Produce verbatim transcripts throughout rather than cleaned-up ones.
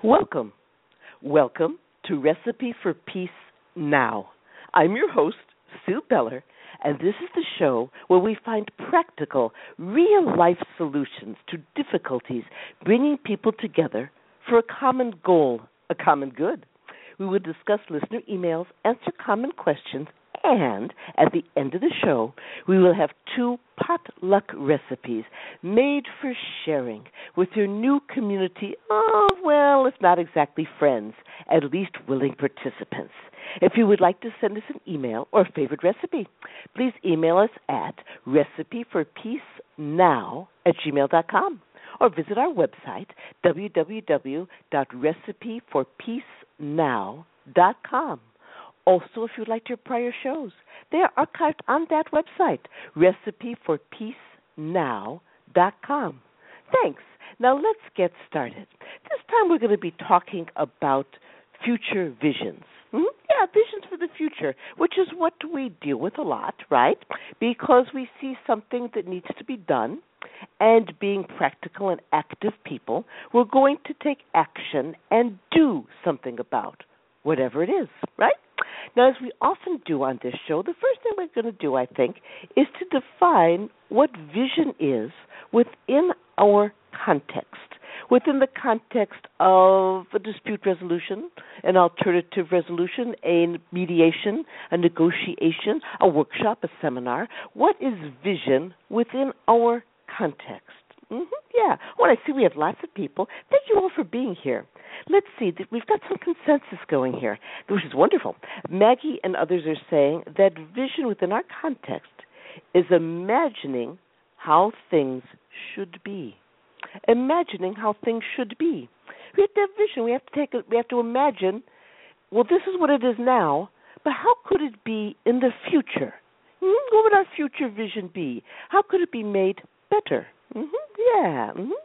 Welcome. Welcome to Recipe for Peace Now. I'm your host, Sue Beller, and this is the show where we find practical, real-life solutions to difficulties, bringing people together for a common goal, a common good. We will discuss listener emails, answer common questions, and at the end of the show, we will have two potluck recipes made for sharing with your new community of, well, if not exactly friends, at least willing participants. If you would like to send us an email or favorite recipe, please email us at recipeforpeacenow at gmail dot com or visit our website, w w w dot recipe for peace now dot com. Also, if you'd like your prior shows, they are archived on that website, recipe for peace now dot com. Thanks. Now let's get started. This time we're going to be talking about future visions. Hmm? Yeah, visions for the future, which is what we deal with a lot, right? Because we see something that needs to be done, and being practical and active people, we're going to take action and do something about whatever it is, right? Now, as we often do on this show, the first thing we're going to do, I think, is to define what vision is within our context, within the context of a dispute resolution, an alternative resolution, a mediation, a negotiation, a workshop, a seminar. What is vision within our context? Mm-hmm, yeah. Well, I see we have lots of people. Thank you all for being here. Let's see. We've got some consensus going here, which is wonderful. Maggie and others are saying that vision within our context is imagining how things should be. Imagining how things should be. We have to have vision. We have to take. A, we have to imagine. Well, this is what it is now, but how could it be in the future? Mm-hmm. What would our future vision be? How could it be made better? Mm-hmm. Yeah. Mm-hmm.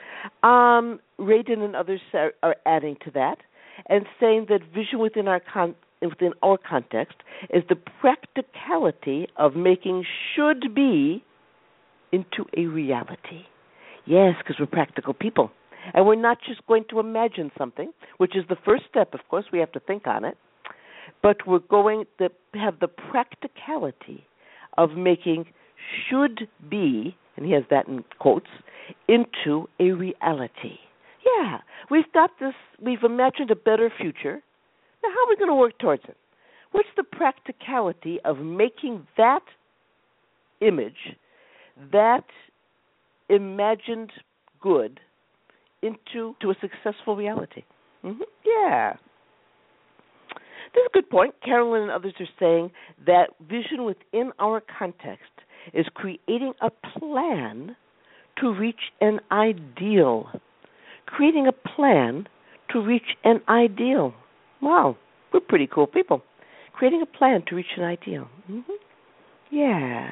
Um, Radin and others are, are adding to that and saying that vision within our con- within our context is the practicality of making should be into a reality. Yes, because we're practical people. And we're not just going to imagine something, which is the first step. Of course, we have to think on it. But we're going to have the practicality of making should be, and he has that in quotes, into a reality. Yeah, we've got this, we've imagined a better future. Now, how are we going to work towards it? What's the practicality of making that image, that imagined good, into to a successful reality? Mm-hmm. Yeah. This is a good point. Carolyn and others are saying that vision within our context is creating a plan to reach an ideal. Creating a plan to reach an ideal. Wow, we're pretty cool people. Creating a plan to reach an ideal. Mm-hmm. Yeah.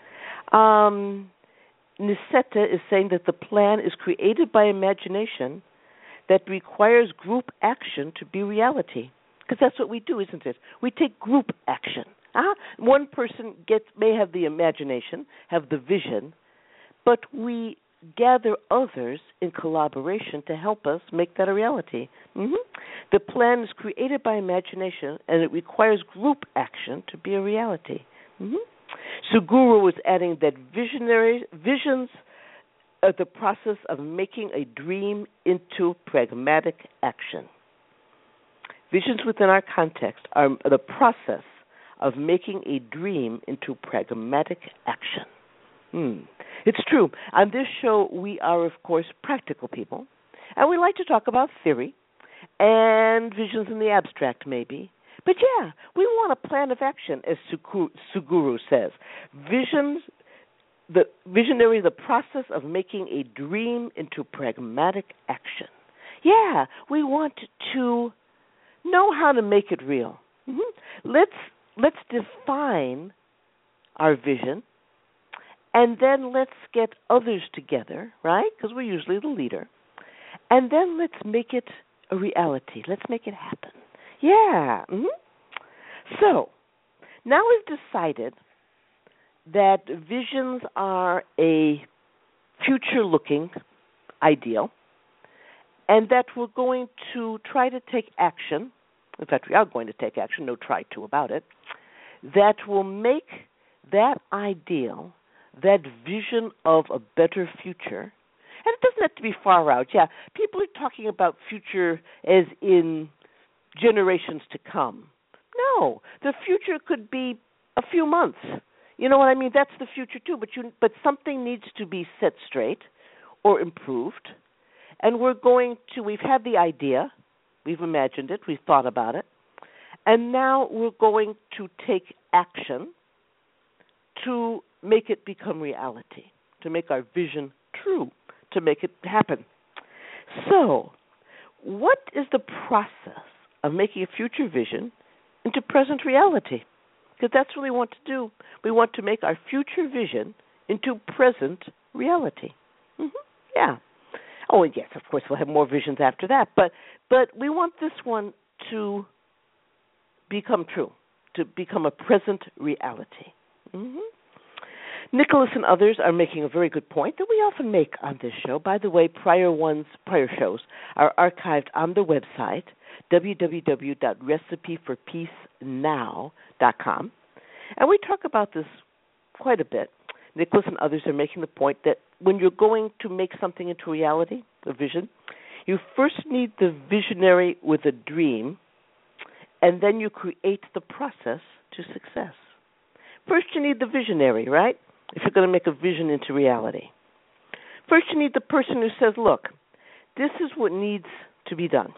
Um, Niseta is saying that the plan is created by imagination that requires group action to be reality. Because that's what we do, isn't it? We take group action. Uh-huh. One person gets may have the imagination, have the vision, but we gather others in collaboration to help us make that a reality. Mm-hmm. The plan is created by imagination, and it requires group action to be a reality. Mm-hmm. Suguru was adding that visionary visions are the process of making a dream into pragmatic action. Visions within our context are the process of making a dream into pragmatic action. Hmm. It's true. On this show, we are, of course, practical people, and we like to talk about theory and visions in the abstract, maybe. But yeah, we want a plan of action, as Suguru says. Visions, the visionary, the process of making a dream into pragmatic action. Yeah, we want to know how to make it real. Mm-hmm. Let's let's define our vision, and then let's get others together, right? Because we're usually the leader. And then let's make it a reality. Let's make it happen. Yeah. Mm-hmm. So, now we've decided that visions are a future-looking ideal, and that we're going to try to take action. In fact, we are going to take action, no try to about it, that will make that ideal, that vision of a better future, and it doesn't have to be far out. Yeah, people are talking about future as in generations to come. No, the future could be a few months. You know what I mean? That's the future too, but you, but something needs to be set straight or improved, and we're going to, we've had the idea, we've imagined it, we've thought about it, and now we're going to take action to make it become reality, to make our vision true, to make it happen. So, what is the process of making a future vision into present reality? Because that's what we want to do. We want to make our future vision into present reality. Mm-hmm. Yeah. Oh, and yes, of course, we'll have more visions after that. But but we want this one to become true, to become a present reality. Mm-hmm. Nicholas and others are making a very good point that we often make on this show. By the way, prior ones, prior shows are archived on the website, w w w dot recipe for peace now dot com. And we talk about this quite a bit. Nicholas and others are making the point that when you're going to make something into reality, a vision, you first need the visionary with a dream, and then you create the process to success. First, you need the visionary, right? If you're going to make a vision into reality. First, you need the person who says, look, this is what needs to be done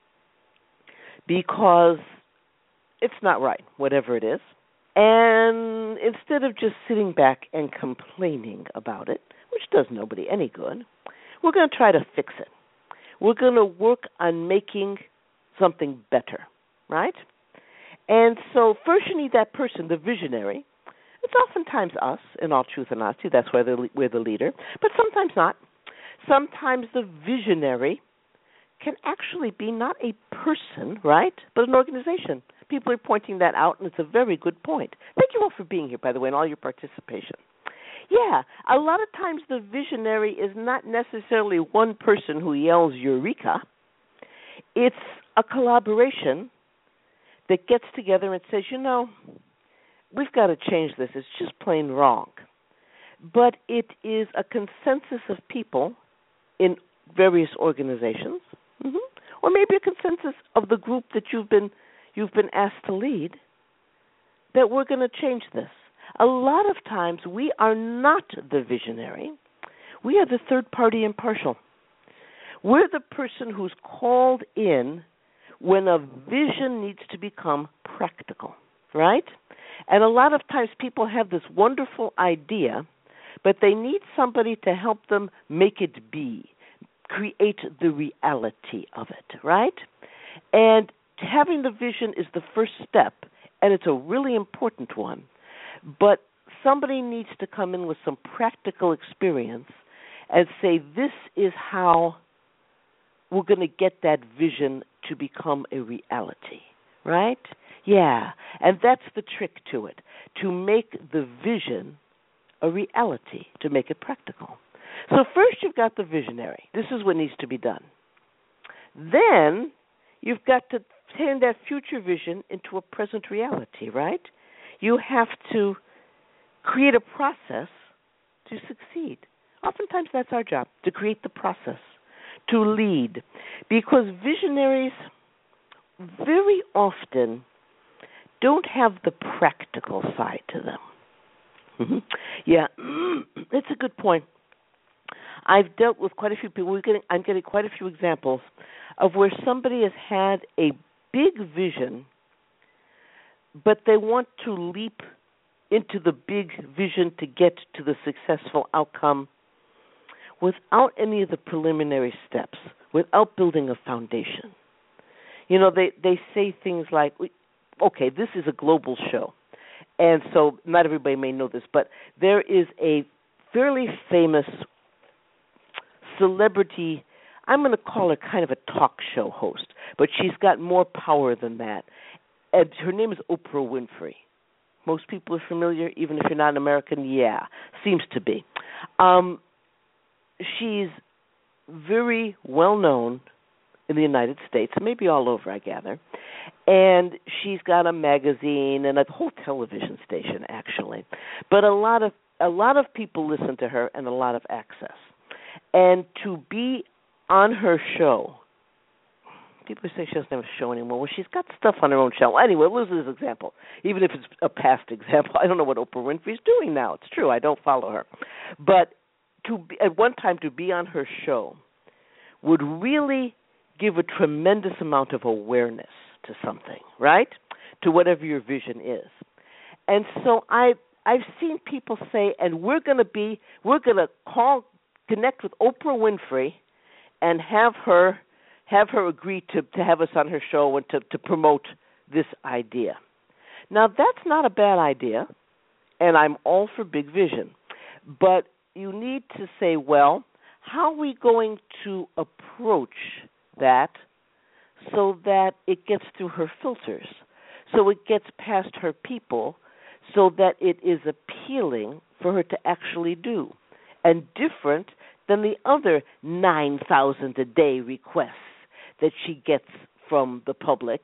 because it's not right, whatever it is. And instead of just sitting back and complaining about it, which does nobody any good, we're going to try to fix it. We're going to work on making something better, right? And so first you need that person, the visionary. It's oftentimes us, in all truth and honesty. That's why we're the leader. But sometimes not. Sometimes the visionary can actually be not a person, right, but an organization. People are pointing that out, and it's a very good point. Thank you all for being here, by the way, and all your participation. Yeah, a lot of times the visionary is not necessarily one person who yells Eureka. It's a collaboration that gets together and says, you know, we've got to change this. It's just plain wrong. But it is a consensus of people in various organizations, mm-hmm. or maybe a consensus of the group that you've been you've been asked to lead, that we're going to change this. A lot of times we are not the visionary. We are the third party impartial. We're the person who's called in when a vision needs to become practical, right? And a lot of times people have this wonderful idea, but they need somebody to help them make it be, create the reality of it, right? And having the vision is the first step, and it's a really important one. But somebody needs to come in with some practical experience and say, this is how we're going to get that vision to become a reality, right? Yeah, and that's the trick to it, to make the vision a reality, to make it practical. So first you've got the visionary. This is what needs to be done. Then you've got to turn that future vision into a present reality, right? You have to create a process to succeed. Oftentimes that's our job, to create the process, to lead. Because visionaries very often don't have the practical side to them. Mm-hmm. Yeah, it's a good point. I've dealt with quite a few people. We're getting, I'm getting quite a few examples of where somebody has had a big vision, but they want to leap into the big vision to get to the successful outcome without any of the preliminary steps, without building a foundation. You know, they, they say things like, okay, this is a global show, and so not everybody may know this, but there is a fairly famous celebrity, I'm going to call her kind of a talk show host, but she's got more power than that. And her name is Oprah Winfrey. Most people are familiar, even if you're not an American. Yeah, seems to be. Um, she's very well known in the United States, maybe all over, I gather. And she's got a magazine and a whole television station, actually. But a lot of a lot of people listen to her and a lot of access. And to be on her show, people say she doesn't have a show anymore. Well, she's got stuff on her own show. Anyway, we'll use this example, even if it's a past example. I don't know what Oprah Winfrey's doing now. It's true. I don't follow her. But to be, at one time to be on her show would really give a tremendous amount of awareness to something, right? To whatever your vision is. And so I I've seen people say, and we're going to be, we're going to call, connect with Oprah Winfrey, and have her have her agree to, to have us on her show and to, to promote this idea. Now that's not a bad idea, and I'm all for big vision, but you need to say, well, how are we going to approach that so that it gets through her filters, so it gets past her people, so that it is appealing for her to actually do, and different than the other nine thousand a day requests that she gets from the public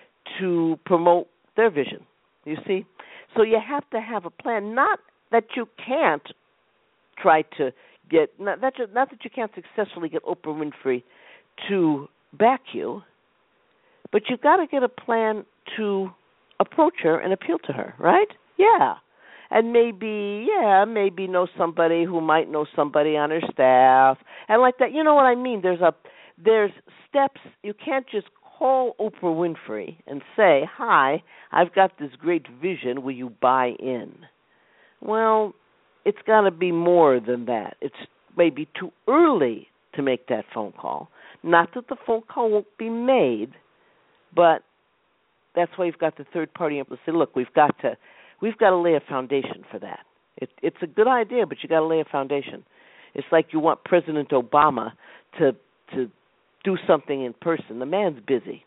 to promote their vision, you see? So you have to have a plan, not that you can't try to get, not that you, not that you can't successfully get Oprah Winfrey to back you, but you've got to get a plan to approach her and appeal to her, right? Yeah. And maybe, yeah, maybe know somebody who might know somebody on her staff, and like that. You know what I mean? There's a, there's steps. You can't just call Oprah Winfrey and say, hi, I've got this great vision. Will you buy in? Well, it's got to be more than that. It's maybe too early to make that phone call. Not that the phone call won't be made, but that's why you've got the third party able to say, look, we've got to we've got to lay a foundation for that. It, it's a good idea, but you got to lay a foundation. It's like you want President Obama to to do something in person. The man's busy.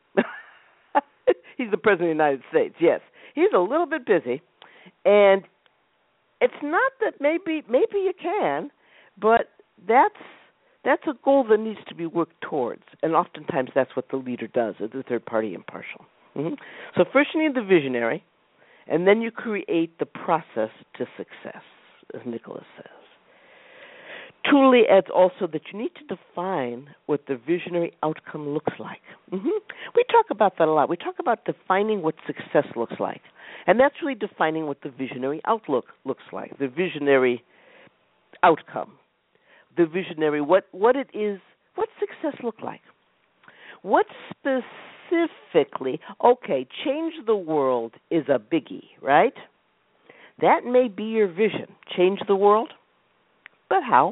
He's the president of the United States. Yes, he's a little bit busy, and it's not that maybe maybe you can, but that's that's a goal that needs to be worked towards, and oftentimes that's what the leader does, or the third party impartial. Mm-hmm. So first you need the visionary, and then you create the process to success, as Nicholas says. Tooley adds also that you need to define what the visionary outcome looks like. Mm-hmm. We talk about that a lot. We talk about defining what success looks like, and that's really defining what the visionary outlook looks like, the visionary outcome, the visionary, what, what it is, what success look like. What specifically, okay, change the world is a biggie, right? That may be your vision, change the world, but how?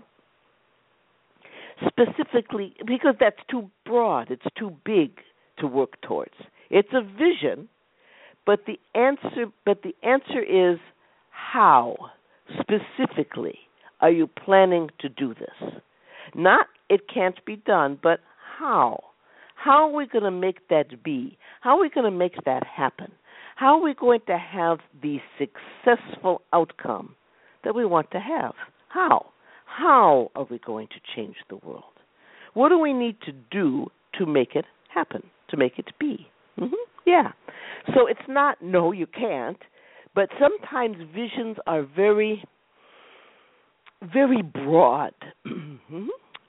Specifically, because that's too broad, it's too big to work towards. It's a vision, but the answer, but the answer is how specifically are you planning to do this? Not it can't be done, but how? How are we going to make that be? How are we going to make that happen? How are we going to have the successful outcome that we want to have? How? How are we going to change the world? What do we need to do to make it happen, to make it be? Mm-hmm. Yeah. So it's not, no, you can't, but sometimes visions are very, very broad. Mm-hmm.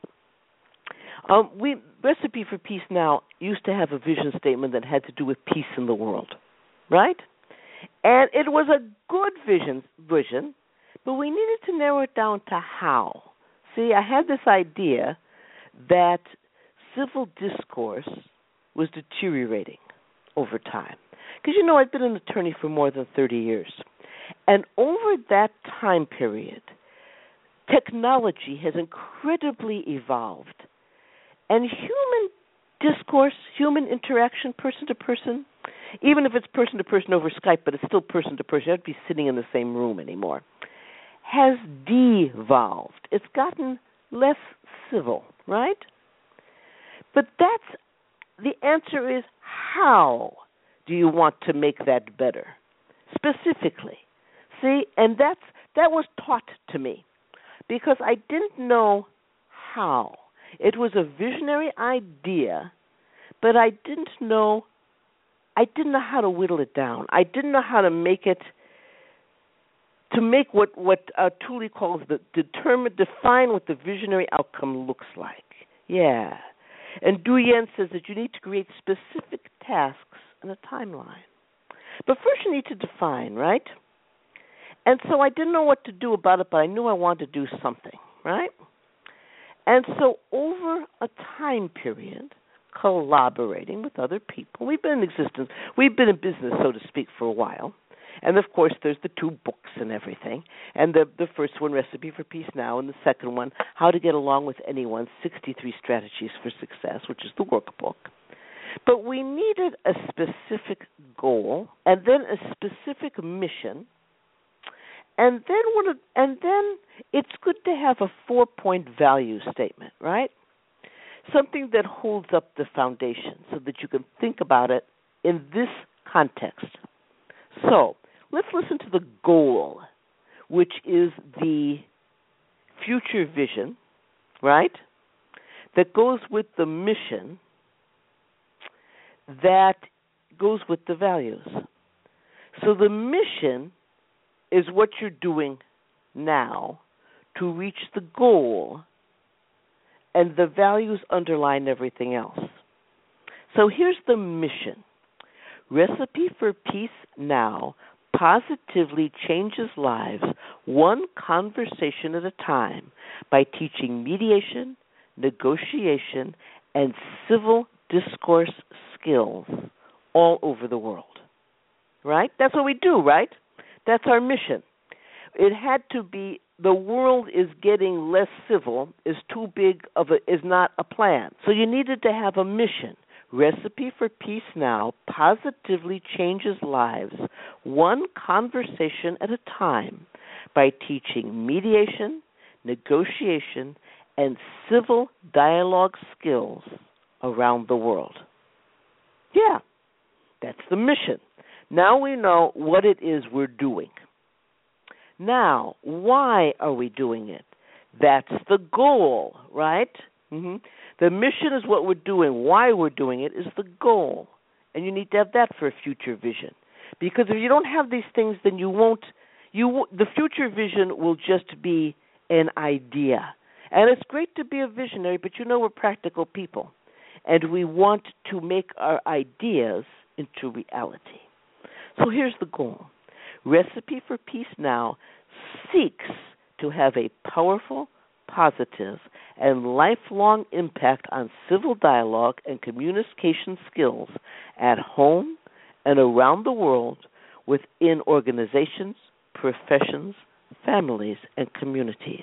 um, we Recipe for Peace Now used to have a vision statement that had to do with peace in the world, right? And it was a good vision, vision, but we needed to narrow it down to how. See, I had this idea that civil discourse was deteriorating over time. Because, you know, I've been an attorney for more than thirty years. And over that time period, technology has incredibly evolved. And human discourse, human interaction, person to person, even if it's person to person over Skype, but it's still person to person, you have to be sitting in the same room anymore, has devolved. It's gotten less civil, right? But that's, the answer is, how do you want to make that better? Specifically. See, and that's, that was taught to me because I didn't know how. It was a visionary idea, but I didn't know I didn't know how to whittle it down. I didn't know how to make it to make what what uh, Tooley calls the determine define what the visionary outcome looks like. Yeah. And Duyen says that you need to create specific tasks and a timeline. But first you need to define, right? And so I didn't know what to do about it, but I knew I wanted to do something, right? And so over a time period, collaborating with other people, we've been in existence, we've been in business, so to speak, for a while. And, of course, there's the two books and everything. And the the first one, Recipe for Peace Now, and the second one, How to Get Along with Anyone, sixty-three Strategies for Success, which is the workbook. But we needed a specific goal and then a specific mission. And then what? It, and then it's good to have a four-point value statement, right? Something that holds up the foundation so that you can think about it in this context. So let's listen to the goal, which is the future vision, right, that goes with the mission, that goes with the values. So the mission is what you're doing now to reach the goal, and the values underline everything else. So here's the mission. Recipe for Peace Now positively changes lives one conversation at a time by teaching mediation, negotiation, and civil discourse skills all over the world. Right? That's what we do, right? That's our mission. It had to be the world is getting less civil, is too big of a, is not a plan. So you needed to have a mission. Recipe for Peace Now positively changes lives one conversation at a time by teaching mediation, negotiation, and civil dialogue skills around the world. Yeah, that's the mission. Now we know what it is we're doing. Now, why are we doing it? That's the goal, right? Mm-hmm. The mission is what we're doing. Why we're doing it is the goal. And you need to have that for a future vision. Because if you don't have these things, then you won't, you the future vision will just be an idea. And it's great to be a visionary, but you know we're practical people. And we want to make our ideas into reality. So here's the goal. Recipe for Peace Now seeks to have a powerful, positive, and lifelong impact on civil dialogue and communication skills at home and around the world within organizations, professions, families, and communities.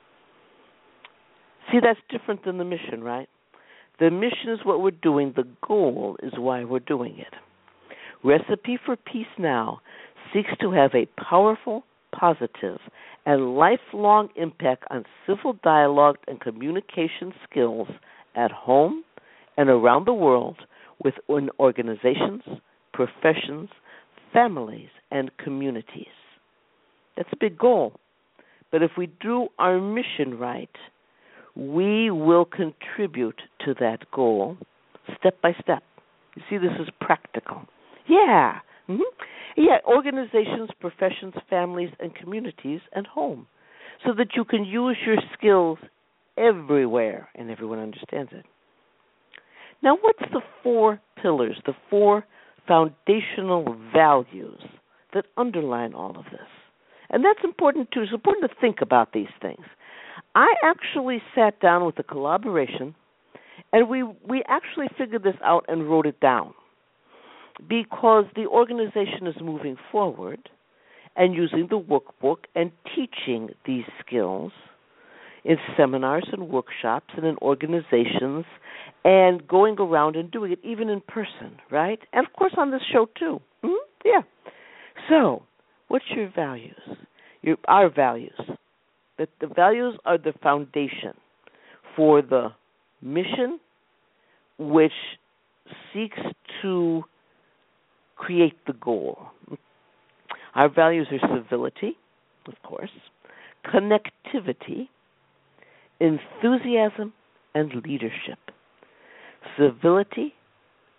See, that's different than the mission, right? The mission is what we're doing. The goal is why we're doing it. Recipe for Peace Now seeks to have a powerful, positive, and lifelong impact on civil dialogue and communication skills at home and around the world within organizations, professions, families, and communities. That's a big goal. But if we do our mission right, we will contribute to that goal step by step. You see, this is practical. Yeah. Mm-hmm. Yeah, organizations, professions, families, and communities, and home, so that you can use your skills everywhere and everyone understands it. Now, what's the four pillars, the four foundational values that underline all of this? And that's important, too. It's important to think about these things. I actually sat down with a collaboration, and we, we actually figured this out and wrote it down, because the organization is moving forward and using the workbook and teaching these skills in seminars and workshops and in organizations and going around and doing it even in person, right? And, of course, on this show, too. Mm-hmm. Yeah. So, what's your values? Your, our values. The, the values are the foundation for the mission, which seeks to create the goal. Our values are civility, of course, connectivity, enthusiasm, and leadership. Civility,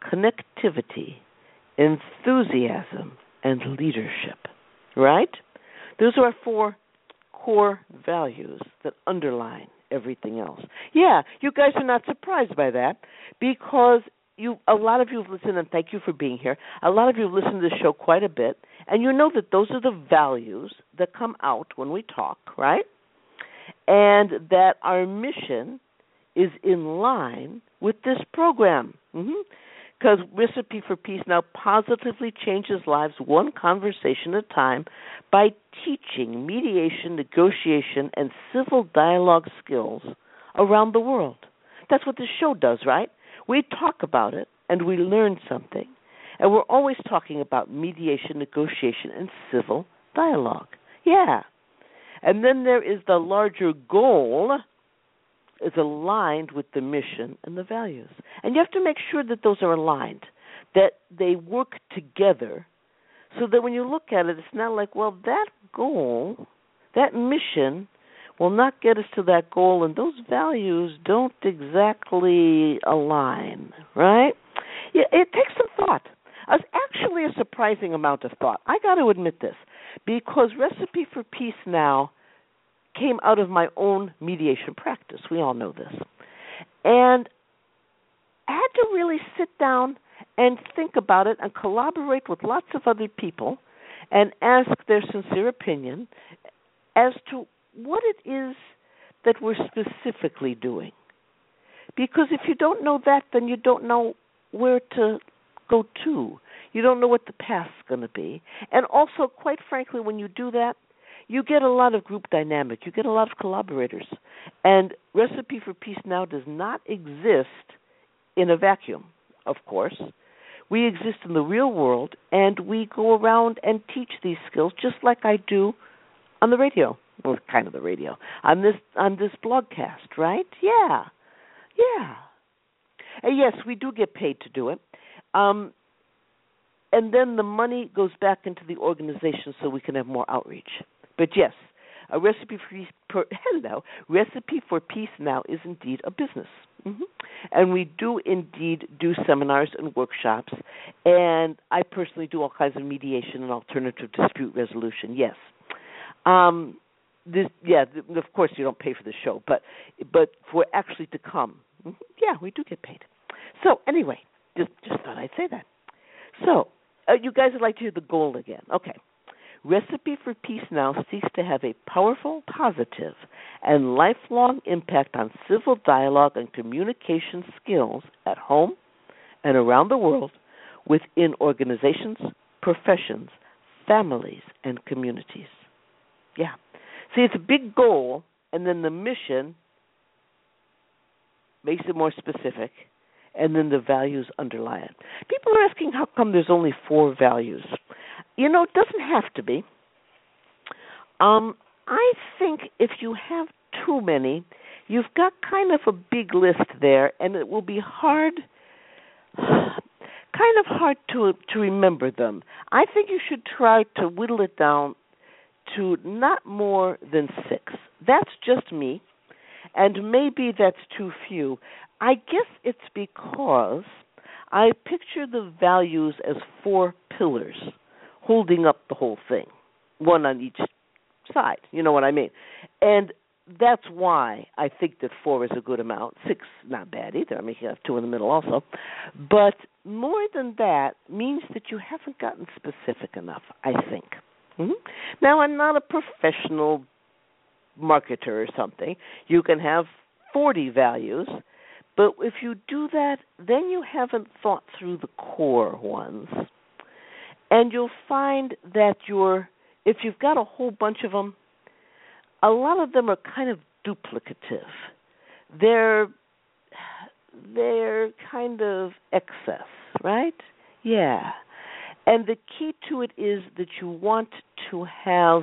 connectivity, enthusiasm, and leadership. Right? Those are our four core values that underline everything else. Yeah, you guys are not surprised by that because you, a lot of you have listened, and thank you for being here. A lot of you have listened to the show quite a bit, and you know that those are the values that come out when we talk, right? And that our mission is in line with this program. Because mm-hmm. Recipe for Peace Now positively changes lives one conversation at a time by teaching mediation, negotiation, and civil dialogue skills around the world. That's what this show does, right? We talk about it, and we learn something. And we're always talking about mediation, negotiation, and civil dialogue. Yeah. And then there is the larger goal is aligned with the mission and the values. And you have to make sure that those are aligned, that they work together so that when you look at it, it's not like, well, that goal, that mission will not get us to that goal, and those values don't exactly align, right? Yeah, it takes some thought. It's actually a surprising amount of thought. I got to admit this, because Recipe for Peace Now came out of my own mediation practice. We all know this. And I had to really sit down and think about it and collaborate with lots of other people and ask their sincere opinion as to what it is that we're specifically doing. Because if you don't know that, then you don't know where to go to. You don't know what the path's going to be. And also, quite frankly, when you do that, you get a lot of group dynamic. You get a lot of collaborators. And Recipe for Peace Now does not exist in a vacuum, of course. We exist in the real world, and we go around and teach these skills just like I do on the radio. Well, kind of the radio. On this on this blogcast, right? Yeah. Yeah. And yes, we do get paid to do it. Um, and then the money goes back into the organization so we can have more outreach. But yes, a Recipe for Peace, per, hello, Recipe for Peace Now is indeed a business. Mm-hmm. And we do indeed do seminars and workshops, and I personally do all kinds of mediation and alternative dispute resolution, yes. Um, this, yeah, of course you don't pay for the show, but but for actually to come, yeah, we do get paid. So anyway, just, just thought I'd say that. So uh, you guys would like to hear the goal again. Okay. Recipe for Peace Now seeks to have a powerful, positive, and lifelong impact on civil dialogue and communication skills at home and around the world within organizations, professions, families, and communities. Yeah. See, it's a big goal, and then the mission makes it more specific, and then the values underlie it. People are asking how come there's only four values. You know, it doesn't have to be. Um, I think if you have too many, you've got kind of a big list there, and it will be hard, kind of hard to to remember them. I think you should try to whittle it down to not more than six. That's just me, and maybe that's too few. I guess it's because I picture the values as four pillars holding up the whole thing, one on each side. You know what I mean? And that's why I think that four is a good amount. Six, not bad either. I mean, you have two in the middle also. But more than that means that you haven't gotten specific enough, I think. Mm-hmm. Now, I'm not a professional marketer or something. You can have forty values, but if you do that, then you haven't thought through the core ones. And you'll find that you're, if you've got a whole bunch of them, a lot of them are kind of duplicative. They're they're kind of excess, right? Yeah. And the key to it is that you want to have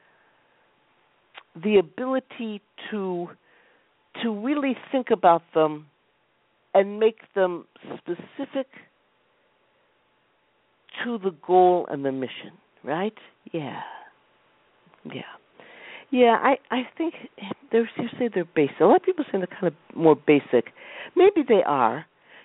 the ability to to really think about them and make them specific to the goal and the mission, right? Yeah. Yeah. Yeah, I, I think there's, you say they're basic. A lot of people say they're kind of more basic. Maybe they are,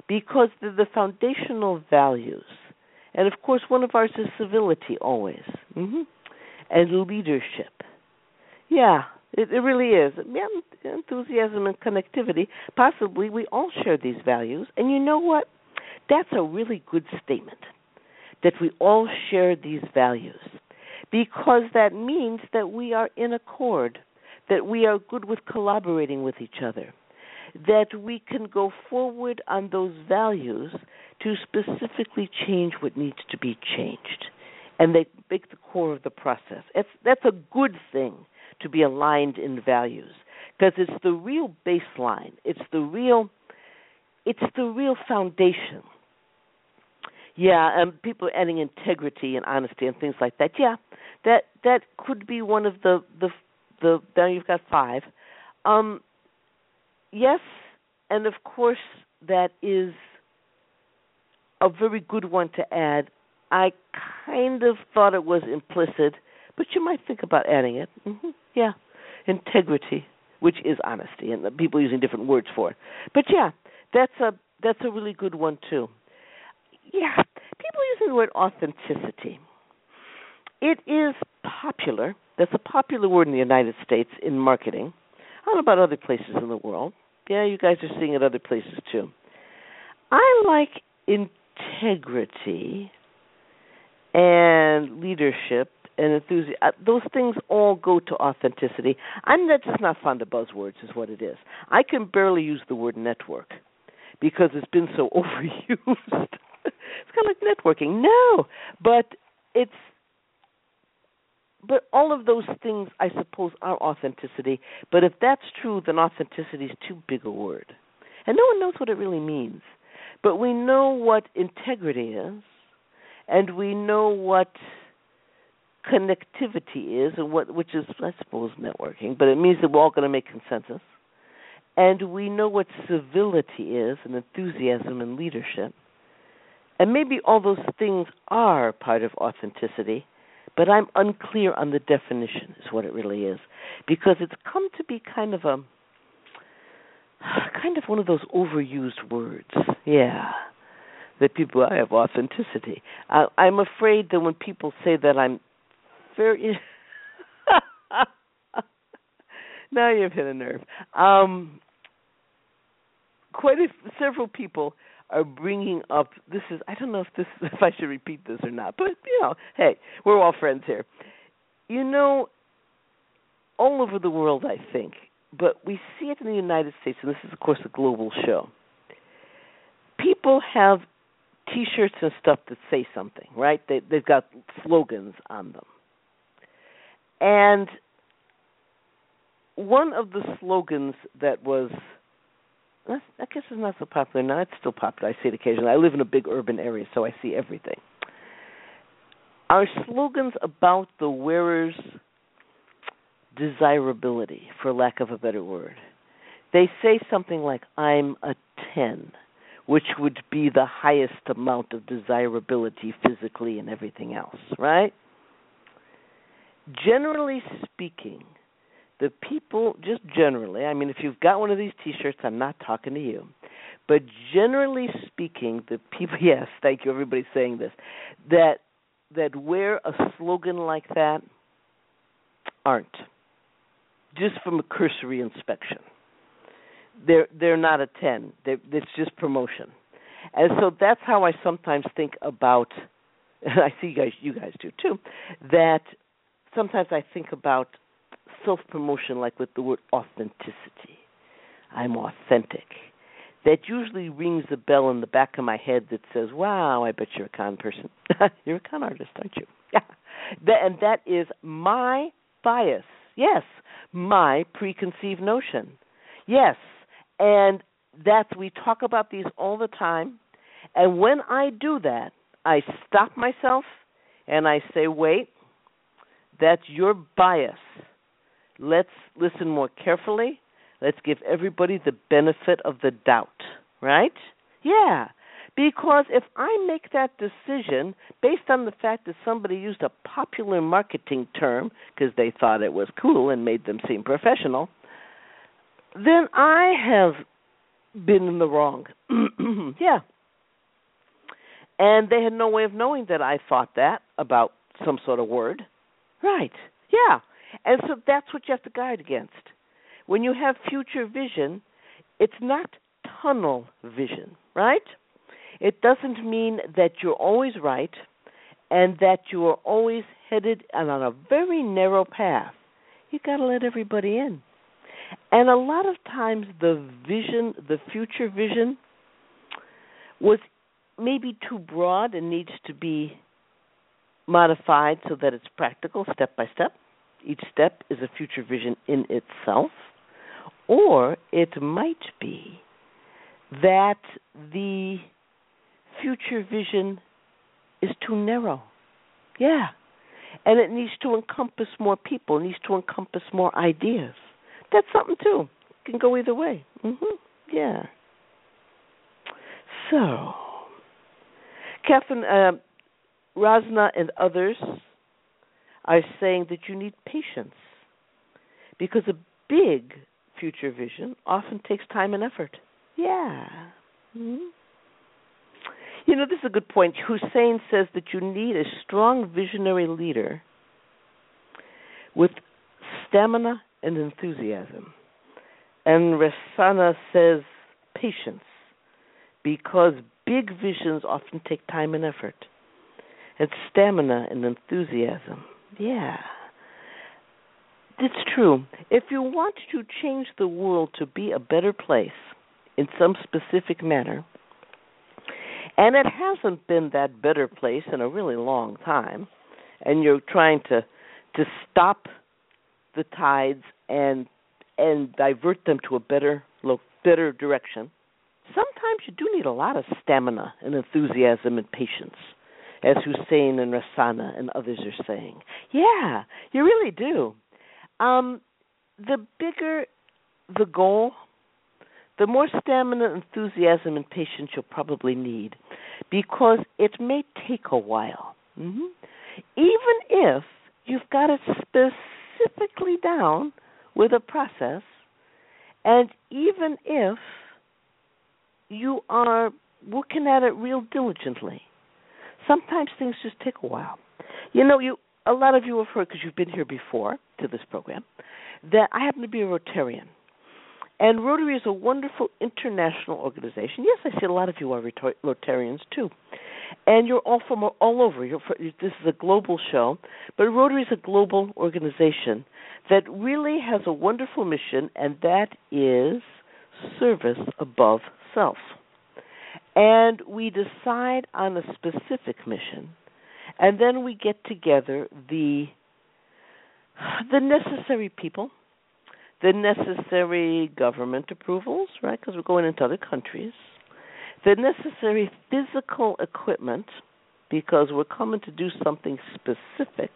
because they're the foundational values. And, of course, one of ours is civility always, mm-hmm. and leadership. Yeah, it, it really is. Yeah, enthusiasm and connectivity. Possibly we all share these values. And you know what? That's a really good statement, that we all share these values, because that means that we are in accord, that we are good with collaborating with each other, that we can go forward on those values to specifically change what needs to be changed. And they make the core of the process. It's, that's a good thing to be aligned in values, because it's the real baseline. It's the real, it's the real foundation. Yeah, and people are adding integrity and honesty and things like that. Yeah, that that could be one of the the the. Now you've got five. Um, yes, and of course that is a very good one to add. I kind of thought it was implicit, but you might think about adding it. Mm-hmm. Yeah, integrity, which is honesty, and people using different words for it. But yeah, that's a that's a really good one too. Yeah, people using the word authenticity. It is popular. That's a popular word in the United States in marketing. I don't know about other places in the world. Yeah, you guys are seeing it other places too. I like integrity and leadership and enthusiasm. Those things all go to authenticity. I'm not, just not fond of buzzwords is what it is. I can barely use the word network because it's been so overused. It's kind of like networking. No, but it's, but all of those things, I suppose, are authenticity. But if that's true, then authenticity is too big a word. And no one knows what it really means. But we know what integrity is, and we know what connectivity is, and what, which is, I suppose, networking. But it means that we're all going to make consensus. And we know what civility is, and enthusiasm and leadership. And maybe all those things are part of authenticity, but I'm unclear on the definition is what it really is, because it's come to be kind of a, kind of one of those overused words. Yeah, that people, I have authenticity. Uh, I'm afraid that when people say that I'm very, now you've hit a nerve. Um, quite a, several people are bringing up, this is, I don't know if this, if I should repeat this or not, but, you know, hey, we're all friends here. You know, all over the world, I think, but we see it in the United States, and this is, of course, a global show. People have T-shirts and stuff that say something, right? They, they've got slogans on them. And one of the slogans that was, I guess it's not so popular now. It's still popular. I see it occasionally. I live in a big urban area, so I see everything. Our slogans about the wearer's desirability, for lack of a better word. They say something like, I'm a ten, which would be the highest amount of desirability physically and everything else, right? Generally speaking, the people, just generally, I mean, if you've got one of these T-shirts, I'm not talking to you, but generally speaking, the people, yes, thank you, everybody's saying this, that that wear a slogan like that aren't, just from a cursory inspection. They're they're not a ten. They're, it's just promotion, and so that's how I sometimes think about. And I see you guys, you guys do too. That sometimes I think about self-promotion, like with the word authenticity. I'm authentic. That usually rings a bell in the back of my head that says, wow, I bet you're a con person. You're a con artist, aren't you? Yeah. That, and that is my bias. Yes, my preconceived notion. Yes, and that's, we talk about these all the time. And when I do that, I stop myself and I say, wait, that's your bias. Let's listen more carefully. Let's give everybody the benefit of the doubt, right? Yeah, because if I make that decision based on the fact that somebody used a popular marketing term because they thought it was cool and made them seem professional, then I have been in the wrong. Yeah. And they had no way of knowing that I thought that about some sort of word. Right. Yeah. And so that's what you have to guard against. When you have future vision, it's not tunnel vision, right? It doesn't mean that you're always right and that you are always headed and on a very narrow path. You got to let everybody in. And a lot of times the vision, the future vision, was maybe too broad and needs to be modified so that it's practical step by step. Each step is a future vision in itself. Or it might be that the future vision is too narrow. Yeah. And it needs to encompass more people, it needs to encompass more ideas. That's something too. It can go either way. Mm-hmm. Yeah. So, Catherine, uh, Rasna and others are saying that you need patience because a big future vision often takes time and effort. Yeah. Mm-hmm. You know, this is a good point. Hussein says that you need a strong visionary leader with stamina and enthusiasm. And Rasana says patience, because big visions often take time and effort. And stamina and enthusiasm. Yeah. It's true. If you want to change the world to be a better place in some specific manner, and it hasn't been that better place in a really long time, and you're trying to to stop the tides and and divert them to a better better direction, sometimes you do need a lot of stamina and enthusiasm and patience, as Hussein and Rasana and others are saying. Yeah, you really do. Um, the bigger the goal, the more stamina, enthusiasm, and patience you'll probably need, because it may take a while. Mm-hmm. Even if you've got it specifically down with a process, and even if you are working at it real diligently, sometimes things just take a while. You know, you a lot of you have heard, because you've been here before to this program, that I happen to be a Rotarian. And Rotary is a wonderful international organization. Yes, I see a lot of you are Rotarians too. And you're all from all over. You're, this is a global show, but Rotary is a global organization that really has a wonderful mission, and that is service above self. And we decide on a specific mission, and then we get together the the necessary people, the necessary government approvals, right, because we're going into other countries, the necessary physical equipment, because we're coming to do something specific,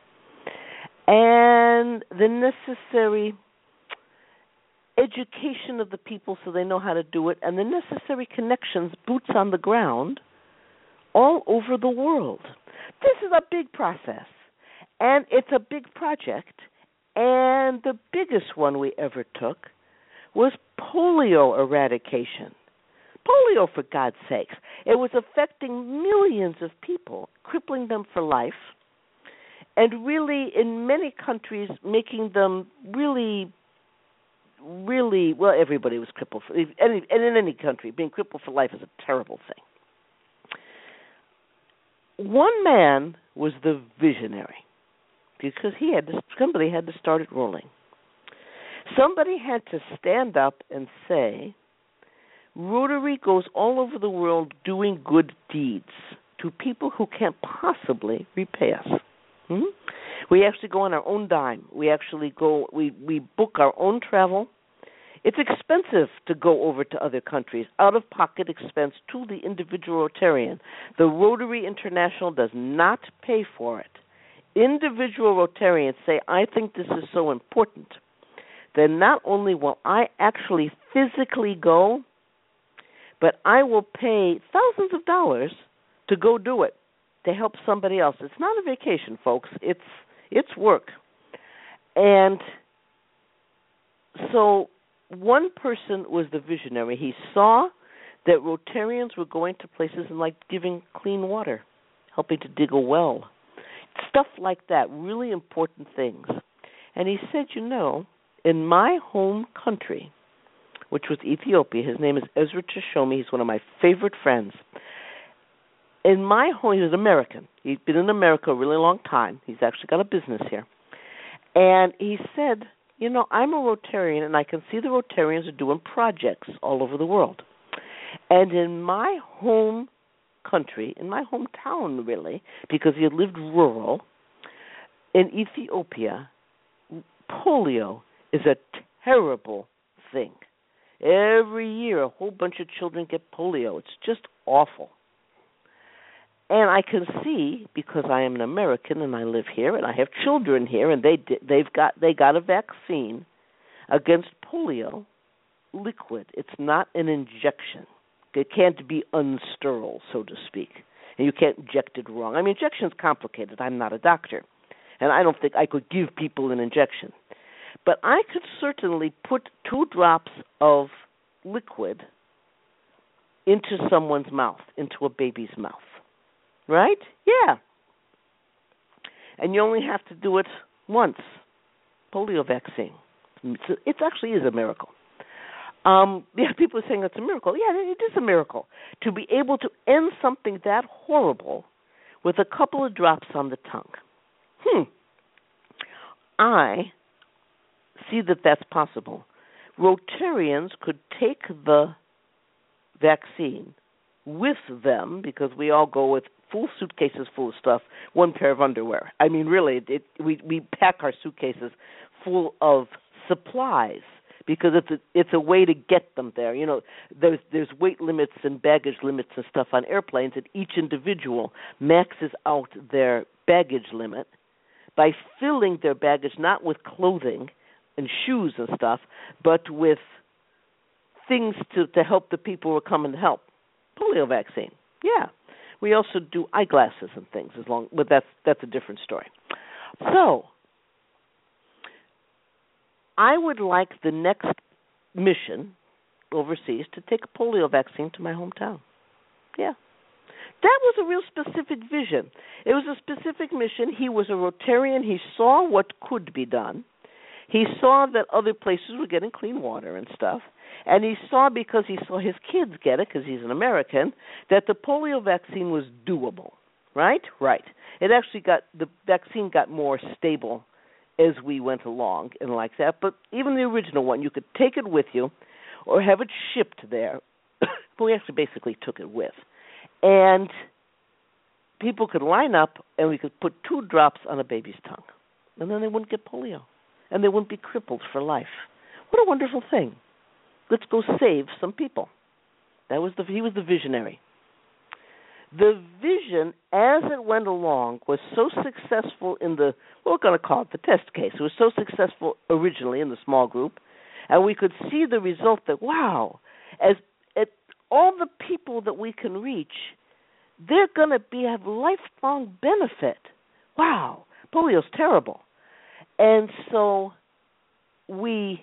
and the necessary education of the people so they know how to do it, and the necessary connections, boots on the ground, all over the world. This is a big process, and it's a big project, and the biggest one we ever took was polio eradication. Polio, for God's sakes. It was affecting millions of people, crippling them for life, and really, in many countries, making them really, really, well, everybody was crippled. For, and in any country, being crippled for life is a terrible thing. One man was the visionary, because he had to, somebody had to start it rolling. Somebody had to stand up and say, Rotary goes all over the world doing good deeds to people who can't possibly repay us. Hmm? We actually go on our own dime. We actually go, we, we book our own travel. It's expensive to go over to other countries, out-of-pocket expense to the individual Rotarian. The Rotary International does not pay for it. Individual Rotarians say, I think this is so important, then not only will I actually physically go, but I will pay thousands of dollars to go do it, to help somebody else. It's not a vacation, folks. It's it's work. And so one person was the visionary. He saw that Rotarians were going to places and like giving clean water, helping to dig a well, stuff like that, really important things. And he said, you know, in my home country, which was Ethiopia, his name is Ezra Tashomi, he's one of my favorite friends. In my home, he was American. He'd been in America a really long time. He's actually got a business here. And he said, you know, I'm a Rotarian, and I can see the Rotarians are doing projects all over the world. And in my home country, in my hometown, really, because he had lived rural, in Ethiopia, polio is a terrible thing. Every year, a whole bunch of children get polio. It's just awful. And I can see, because I am an American and I live here and I have children here, and they they've got they got a vaccine against polio, liquid. It's not an injection. It can't be unsterile, so to speak, and you can't inject it wrong. I mean, injection's complicated. I'm not a doctor, and I don't think I could give people an injection, but I could certainly put two drops of liquid into someone's mouth, into a baby's mouth. Right? Yeah. And you only have to do it once. Polio vaccine. It actually is a miracle. Um, yeah, people are saying it's a miracle. Yeah, it is a miracle. To be able to end something that horrible with a couple of drops on the tongue. Hmm. I see that that's possible. Rotarians could take the vaccine with them, because we all go with full suitcases full of stuff, one pair of underwear. I mean, really, it, it, we we pack our suitcases full of supplies because it's a, it's a way to get them there. You know, there's there's weight limits and baggage limits and stuff on airplanes, and each individual maxes out their baggage limit by filling their baggage not with clothing and shoes and stuff, but with things to, to help the people who are coming to help. Polio vaccine, yeah. We also do eyeglasses and things, as long, but that's that's a different story. So, I would like the next mission overseas to take a polio vaccine to my hometown. Yeah. That was a real specific vision. It was a specific mission. He was a Rotarian. He saw what could be done. He saw that other places were getting clean water and stuff. And he saw, because he saw his kids get it, because he's an American, that the polio vaccine was doable. Right? Right. It actually got, the vaccine got more stable as we went along and like that. But even the original one, you could take it with you or have it shipped there. But we actually basically took it with. And people could line up and we could put two drops on a baby's tongue. And then they wouldn't get polio. And they wouldn't be crippled for life. What a wonderful thing. Let's go save some people. That was the he was the visionary. The vision, as it went along, was so successful in the, we're going to call it the test case. It was so successful originally in the small group, and we could see the result that, wow, as at all the people that we can reach, they're going to be have lifelong benefit. Wow, polio's terrible. And so we,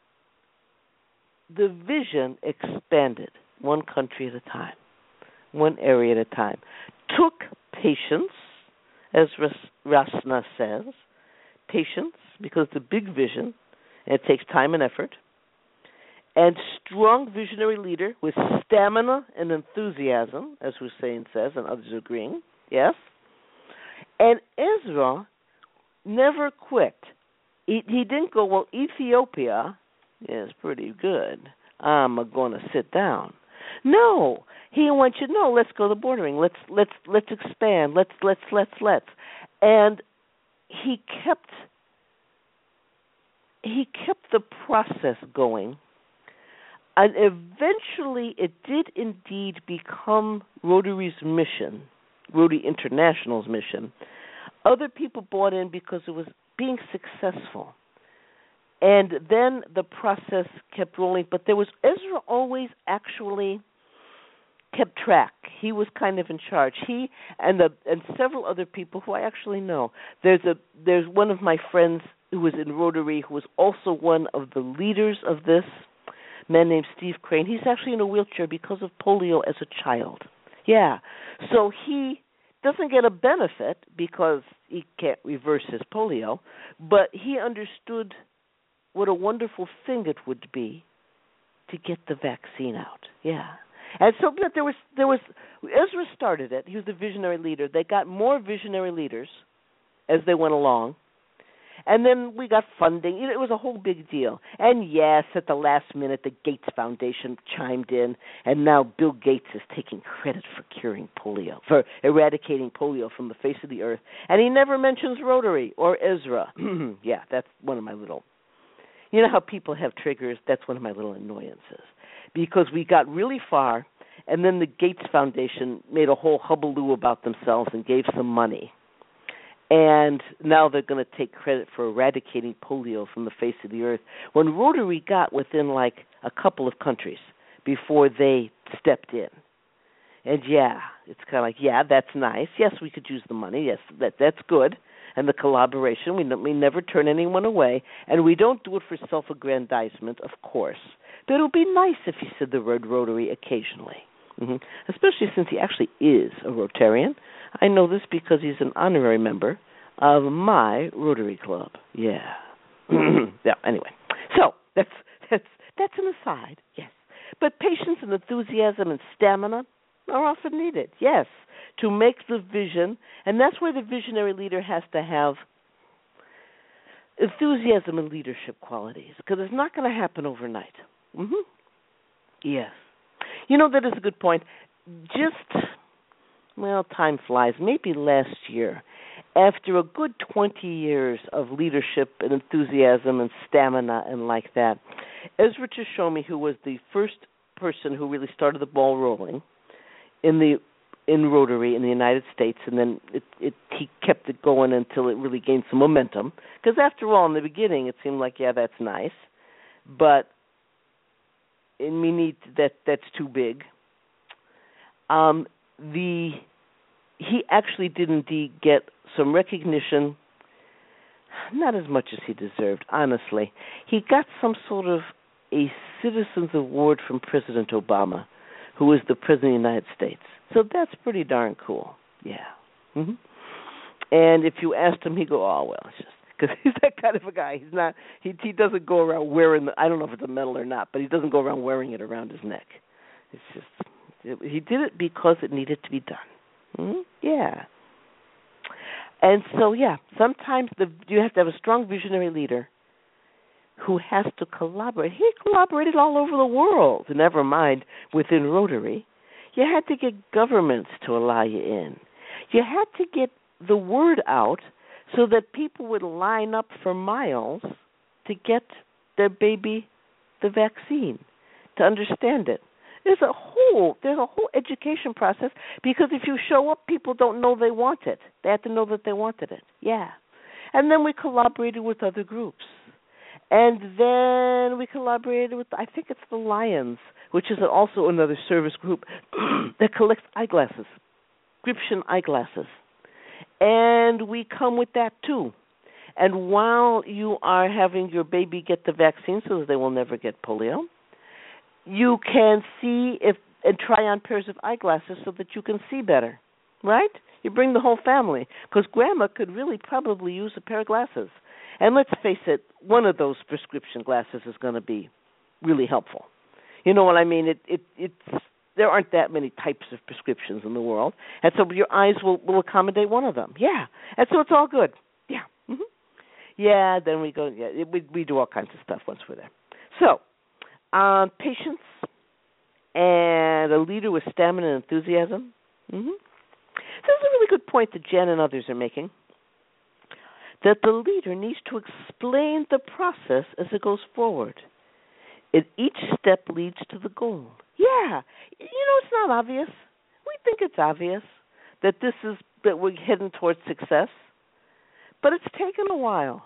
the vision expanded one country at a time, one area at a time. Took patience, as Rasna says, patience, because it's a big vision, and it takes time and effort, and strong visionary leader with stamina and enthusiasm, as Hussein says, and others agreeing, yes. And Ezra never quit. He, he didn't go, well, Ethiopia is pretty good. I'm going to sit down. No, he wants you to know, let's go to the bordering. Let's let's let's expand. Let's let's let's let's. And he kept he kept the process going. And eventually it did indeed become Rotary's mission, Rotary International's mission. Other people bought in because it was being successful. And then the process kept rolling. But there was, Ezra always actually kept track. He was kind of in charge. He and the and several other people who I actually know. There's a there's one of my friends who was in Rotary who was also one of the leaders of this. man named Steve Crane. He's actually in a wheelchair because of polio as a child. Yeah. So he doesn't get a benefit because he can't reverse his polio, but he understood what a wonderful thing it would be to get the vaccine out. Yeah. And so but there was there was Ezra started it. He was the visionary leader. They got more visionary leaders as they went along. And then we got funding. It was a whole big deal. And yes, at the last minute, the Gates Foundation chimed in, and now Bill Gates is taking credit for curing polio, for eradicating polio from the face of the earth. And he never mentions Rotary or Ezra. Yeah, that's one of my little, you know how people have triggers? That's one of my little annoyances. Because we got really far, and then the Gates Foundation made a whole hullabaloo about themselves and gave some money. And now they're going to take credit for eradicating polio from the face of the earth, when Rotary got within like a couple of countries before they stepped in. And yeah, it's kind of like, yeah, that's nice. Yes, we could use the money. Yes, that that's good. And the collaboration, we, we never turn anyone away. And we don't do it for self-aggrandizement, of course. But it would be nice if he said the word Rotary occasionally, mm-hmm. especially since he actually is a Rotarian. I know this because he's an honorary member of my Rotary Club. Yeah. Yeah. Anyway, so that's that's that's an aside. Yes, but patience and enthusiasm and stamina are often needed. Yes, to make the vision, and that's where the visionary leader has to have enthusiasm and leadership qualities, because it's not going to happen overnight. Mm-hmm. Yes. You know, that is a good point. Just. Well, time flies. Maybe last year, after a good twenty years of leadership and enthusiasm and stamina and like that, Ezra Shomi, who was the first person who really started the ball rolling in the in Rotary in the United States, and then it, it, he kept it going until it really gained some momentum. Because after all, in the beginning, it seemed like, yeah, that's nice, but and we need that. That's too big. Um. The he actually did indeed get some recognition, not as much as he deserved, honestly. He got some sort of a Citizens Award from President Obama, who was the President of the United States. So that's pretty darn cool. Yeah. Mm-hmm. And if you asked him, he'd go, oh, well, it's just, because he's that kind of a guy. He's not, he he doesn't go around wearing, the, I don't know if it's a medal or not, but he doesn't go around wearing it around his neck. It's just... He did it because it needed to be done. Mm-hmm. Yeah. And so, yeah, sometimes the, you have to have a strong visionary leader who has to collaborate. He collaborated all over the world, never mind within Rotary. You had to get governments to allow you in. You had to get the word out so that people would line up for miles to get their baby the vaccine, to understand it. There's a whole there's a whole education process, because if you show up, people don't know they want it. They have to know that they wanted it. Yeah. And then we collaborated with other groups. And then we collaborated with, I think it's the Lions, which is also another service group that collects eyeglasses, prescription eyeglasses. And we come with that too. And while you are having your baby get the vaccine so that they will never get polio, you can see if and try on pairs of eyeglasses so that you can see better, right? You bring the whole family, because Grandma could really probably use a pair of glasses. And let's face it, one of those prescription glasses is going to be really helpful. You know what I mean? It it it's there aren't that many types of prescriptions in the world, and so your eyes will, will accommodate one of them. Yeah, and so it's all good. Yeah, mm-hmm. Yeah. Then we go. Yeah, it, we we do all kinds of stuff once we're there. So. Um, patience and a leader with stamina and enthusiasm. Mm-hmm. This is a really good point that Jen and others are making, that the leader needs to explain the process as it goes forward. And each step leads to the goal. Yeah, you know, it's not obvious. We think it's obvious that this is that we're heading towards success, but it's taken a while.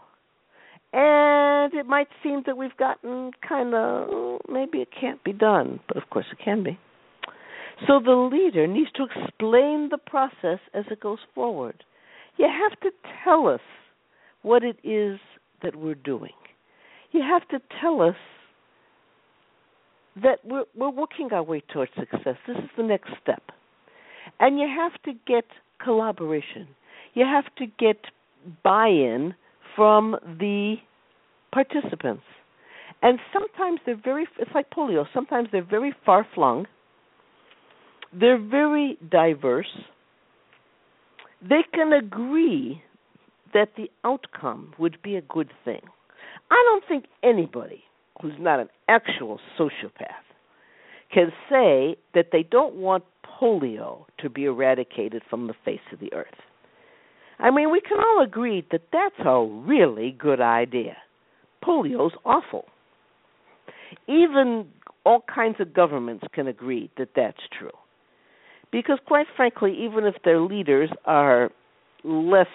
And it might seem that we've gotten kind of, maybe it can't be done, but of course it can be. So the leader needs to explain the process as it goes forward. You have to tell us what it is that we're doing. You have to tell us that we're, we're working our way towards success. This is the next step. And you have to get collaboration. You have to get buy-in from the participants. And sometimes they're very, it's like polio, sometimes they're very far-flung. They're very diverse. They can agree that the outcome would be a good thing. I don't think anybody who's not an actual sociopath can say that they don't want polio to be eradicated from the face of the earth. I mean, we can all agree that that's a really good idea. Polio's awful. Even all kinds of governments can agree that that's true. Because quite frankly, even if their leaders are less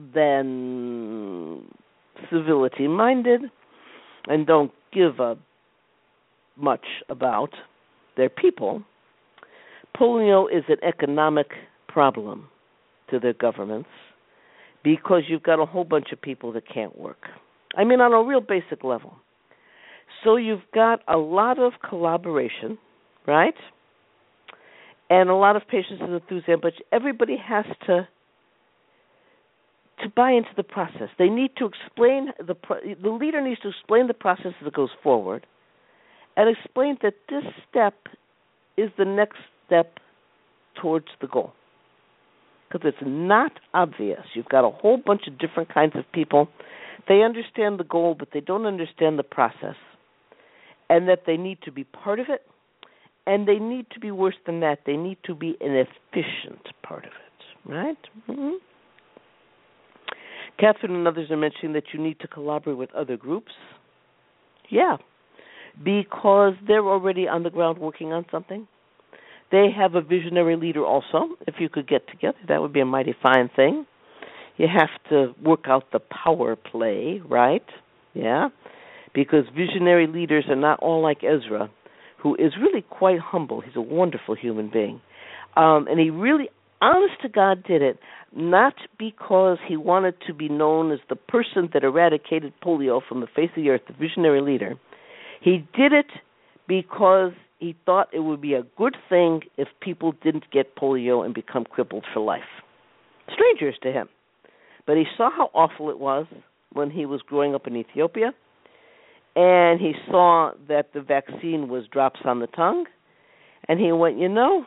than civility-minded and don't give a much about their people, polio is an economic problem to their governments because you've got a whole bunch of people that can't work. I mean, on a real basic level. So you've got a lot of collaboration, right? And a lot of patience and enthusiasm, but everybody has to to buy into the process. They need to explain, the the leader needs to explain the process as it goes forward and explain that this step is the next step towards the goal. Because it's not obvious. You've got a whole bunch of different kinds of people. They understand the goal, but they don't understand the process. And that they need to be part of it. And they need to be worse than that. They need to be an efficient part of it. Right? Mm-hmm. Catherine and others are mentioning that you need to collaborate with other groups. Yeah. Because they're already on the ground working on something. They have a visionary leader also. If you could get together, that would be a mighty fine thing. You have to work out the power play, right? Yeah. Because visionary leaders are not all like Ezra, who is really quite humble. He's a wonderful human being. Um, and he really, honest to God, did it, not because he wanted to be known as the person that eradicated polio from the face of the earth, the visionary leader. He did it because he thought it would be a good thing if people didn't get polio and become crippled for life. Strangers to him. But he saw how awful it was when he was growing up in Ethiopia, and he saw that the vaccine was drops on the tongue, and he went, you know,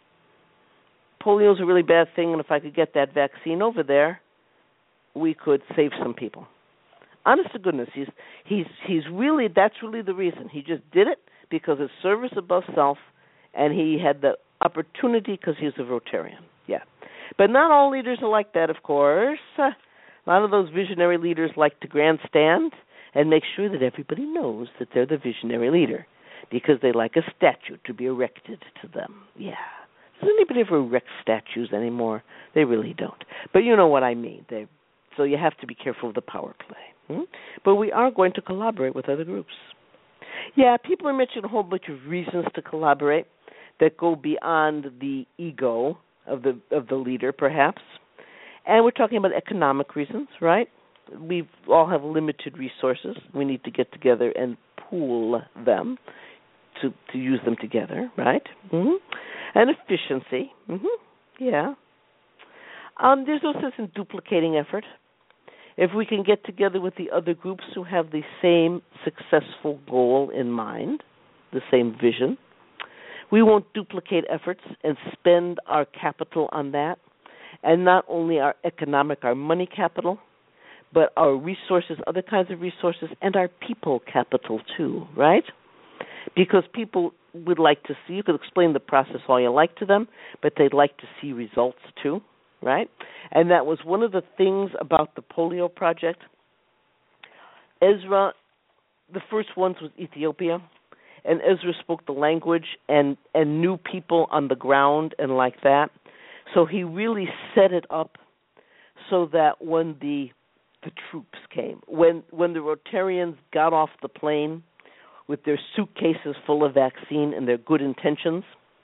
polio is a really bad thing, and if I could get that vaccine over there, we could save some people. Honest to goodness, he's he's he's really, that's really the reason. He just did it because it's service above self, and he had the opportunity because he's a Rotarian. Yeah. But not all leaders are like that, of course. Uh, a lot of those visionary leaders like to grandstand and make sure that everybody knows that they're the visionary leader because they like a statue to be erected to them. Yeah. Does anybody ever erect statues anymore? They really don't. But you know what I mean. They, so you have to be careful of the power play. Hmm? But we are going to collaborate with other groups. Yeah, people are mentioning a whole bunch of reasons to collaborate that go beyond the ego of the of the leader, perhaps. And we're talking about economic reasons, right? We all have limited resources. We need to get together and pool them to to use them together, right? Mm-hmm. And efficiency. Mm-hmm. Yeah. Um, there's no sense in duplicating effort. If we can get together with the other groups who have the same successful goal in mind, the same vision, we won't duplicate efforts and spend our capital on that, and not only our economic, our money capital, but our resources, other kinds of resources, and our people capital too, right? Because people would like to see, you could explain the process all you like to them, but they'd like to see results too, right? And that was one of the things about the polio project. Ezra, the first ones was Ethiopia, and Ezra spoke the language and, and knew people on the ground and like that. So he really set it up so that when the the troops came, when when the Rotarians got off the plane with their suitcases full of vaccine and their good intentions,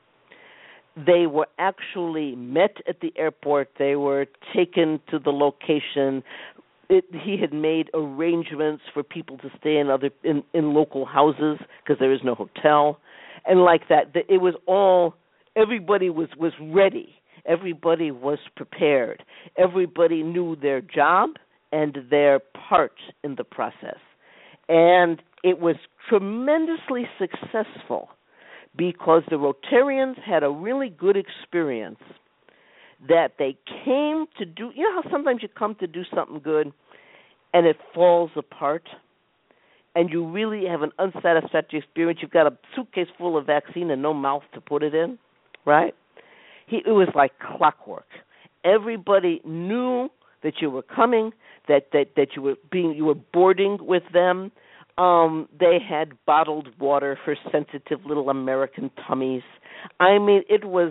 they were actually met at the airport. They were taken to the location, it, he had made arrangements for people to stay in other in, in local houses because there is no hotel, and like that. It was all everybody was was ready. Everybody was prepared. Everybody knew their job and their part in the process, and it was tremendously successful because the Rotarians had a really good experience. That they came to do, you know how sometimes you come to do something good and it falls apart and you really have an unsatisfactory experience. You've got a suitcase full of vaccine and no mouth to put it in, right? He, it was like clockwork. Everybody knew that you were coming, that, that, that you were being you were boarding with them. Um, they had bottled water for sensitive little American tummies. I mean, it was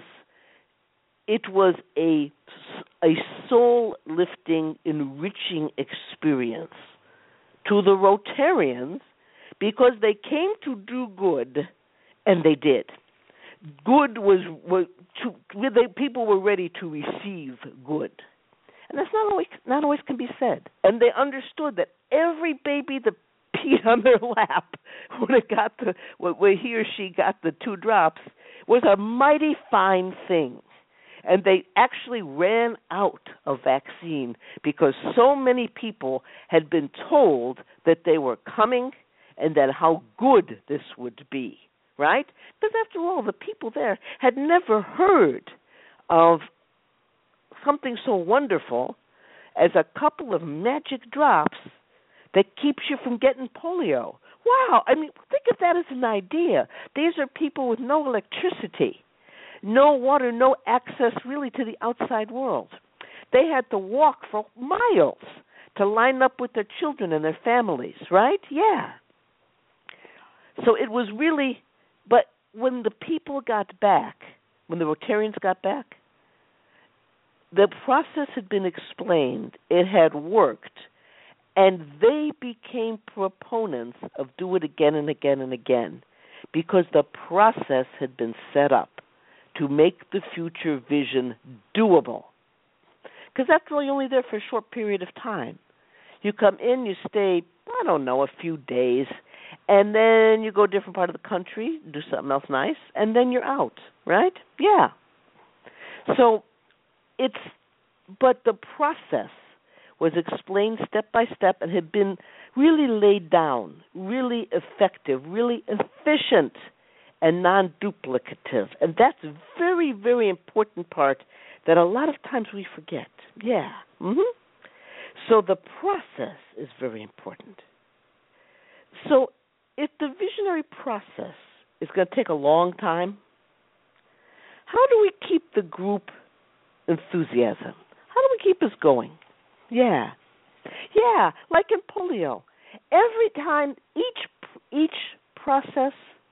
It was a, a soul-lifting, enriching experience to the Rotarians because they came to do good, and they did. Good was, was to, they, people were ready to receive good, and that's not always not always can be said. And they understood that every baby that peed on their lap when it got the when he or she got the two drops was a mighty fine thing. And they actually ran out of vaccine because so many people had been told that they were coming and that how good this would be, right? Because after all, the people there had never heard of something so wonderful as a couple of magic drops that keeps you from getting polio. Wow, I mean, think of that as an idea. These are people with no electricity. No water, no access really to the outside world. They had to walk for miles to line up with their children and their families, right? Yeah. So it was really, but when the people got back, when the Rotarians got back, the process had been explained, it had worked, and they became proponents of do it again and again and again because the process had been set up to make the future vision doable. Because after all, you're only there for a short period of time. You come in, you stay, I don't know, a few days, and then you go to a different part of the country, do something else nice, and then you're out, right? Yeah. So it's, but the process was explained step by step and had been really laid down, really effective, really efficient, and non-duplicative. And that's a very, very important part that a lot of times we forget. Yeah. Mm-hmm. So the process is very important. So if the visionary process is going to take a long time, how do we keep the group enthusiasm? How do we keep us going? Yeah. Yeah, like in polio. Every time, each each process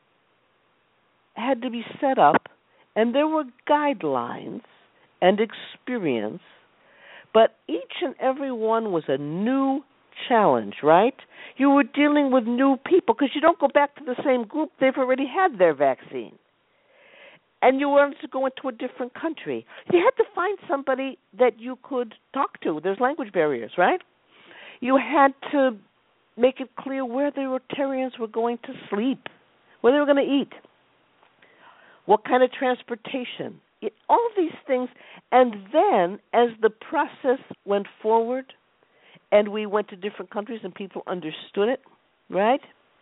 had to be set up, and there were guidelines and experience, but each and every one was a new challenge, right? You were dealing with new people because you don't go back to the same group. They've already had their vaccine. And you wanted to go into a different country. You had to find somebody that you could talk to. There's language barriers, right? You had to make it clear where the Rotarians were going to sleep, where they were going to eat, what kind of transportation, it, all of these things. And then as the process went forward and we went to different countries and people understood it, right,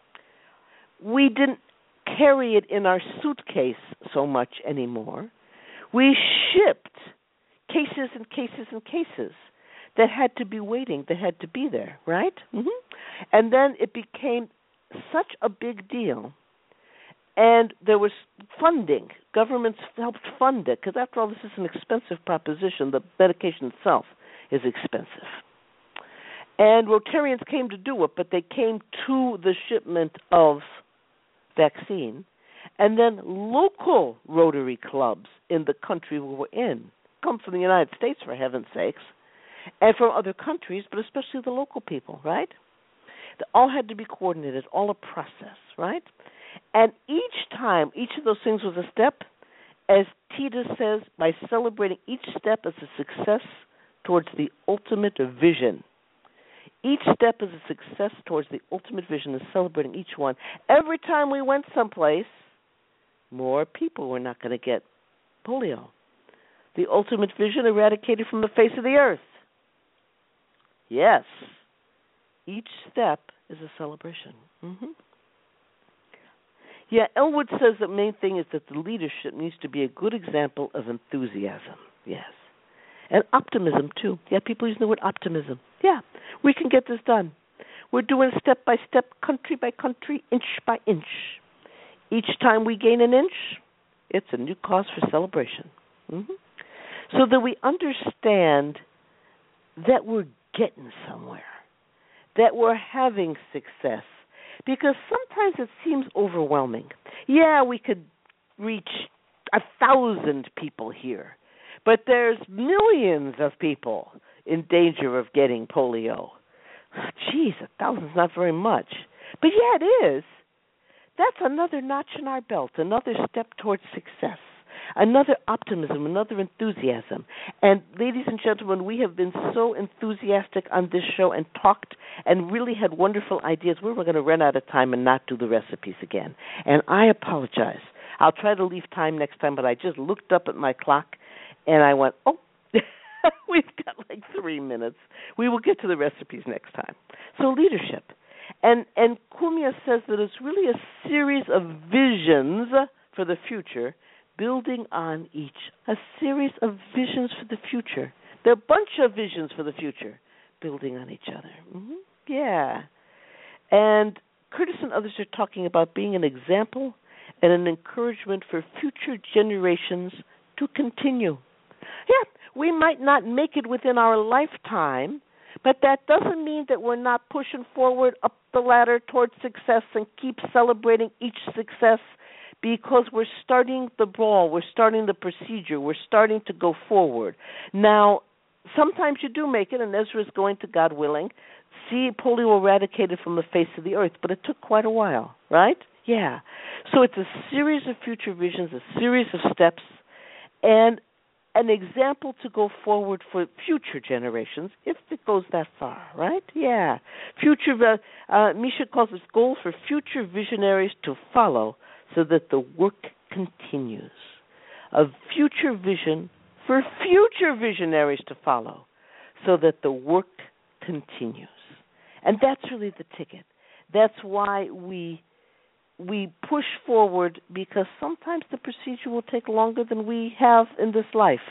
we didn't carry it in our suitcase so much anymore. We shipped cases and cases and cases that had to be waiting, that had to be there, right? Mm-hmm. And then it became such a big deal. And there was funding. Governments helped fund it, because after all, this is an expensive proposition. The medication itself is expensive. And Rotarians came to do it, but they came to the shipment of vaccine. And then local Rotary clubs in the country we were in, come from the United States, for heaven's sakes, and from other countries, but especially the local people, right? They all had to be coordinated, all a process, right? And each time, each of those things was a step, as Tita says, by celebrating each step as a success towards the ultimate vision. Each step is a success towards the ultimate vision of celebrating each one. Every time we went someplace, more people were not going to get polio. The ultimate vision eradicated from the face of the earth. Yes, each step is a celebration. Mm-hmm. Yeah, Elwood says the main thing is that the leadership needs to be a good example of enthusiasm. Yes. And optimism, too. Yeah, people use the word optimism. Yeah, we can get this done. We're doing step by step, country by country, inch by inch. Each time we gain an inch, it's a new cause for celebration. Mm-hmm. So that we understand that we're getting somewhere, that we're having success. Because sometimes it seems overwhelming. Yeah, we could reach a thousand people here, but there's millions of people in danger of getting polio. Geez, a thousand's not very much. But yeah, it is. That's another notch in our belt, another step towards success, another optimism, another enthusiasm. And ladies and gentlemen, we have been so enthusiastic on this show and talked and really had wonderful ideas. We were going to run out of time and not do the recipes again. And I apologize. I'll try to leave time next time, but I just looked up at my clock and I went, oh, we've got like three minutes. We will get to the recipes next time. So leadership. And and Cumia says that it's really a series of visions for the future, building on each. A series of visions for the future. There are a bunch of visions for the future, building on each other. Mm-hmm. Yeah. And Curtis and others are talking about being an example and an encouragement for future generations to continue. Yeah, we might not make it within our lifetime, but that doesn't mean that we're not pushing forward up the ladder towards success and keep celebrating each success, because we're starting the brawl, we're starting the procedure, we're starting to go forward. Now, sometimes you do make it, and Ezra is going to, God willing, see polio eradicated from the face of the earth, but it took quite a while, right? Yeah. So it's a series of future visions, a series of steps, and an example to go forward for future generations, if it goes that far, right? Yeah. Future, uh, uh, Misha calls this goal for future visionaries to follow so that the work continues. A future vision for future visionaries to follow so that the work continues. And that's really the ticket. That's why we we push forward, because sometimes the procedure will take longer than we have in this life,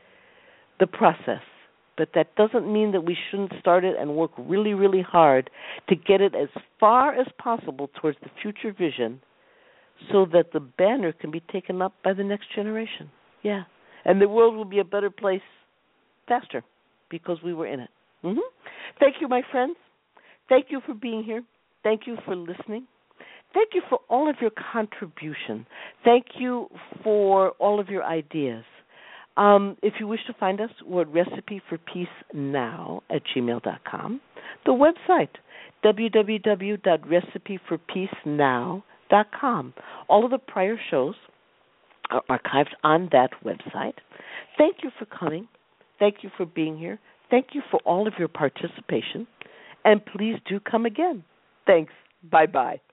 the process. But that doesn't mean that we shouldn't start it and work really, really hard to get it as far as possible towards the future vision so that the banner can be taken up by the next generation. Yeah. And the world will be a better place faster because we were in it. Mm-hmm. Thank you, my friends. Thank you for being here. Thank you for listening. Thank you for all of your contribution. Thank you for all of your ideas. Um, if you wish to find us, we're at recipe for peace now at gmail dot com. The website, w w w dot recipe for peace now dot com. All of the prior shows are archived on that website. Thank you for coming. Thank you for being here. Thank you for all of your participation. And please do come again. Thanks. Bye-bye.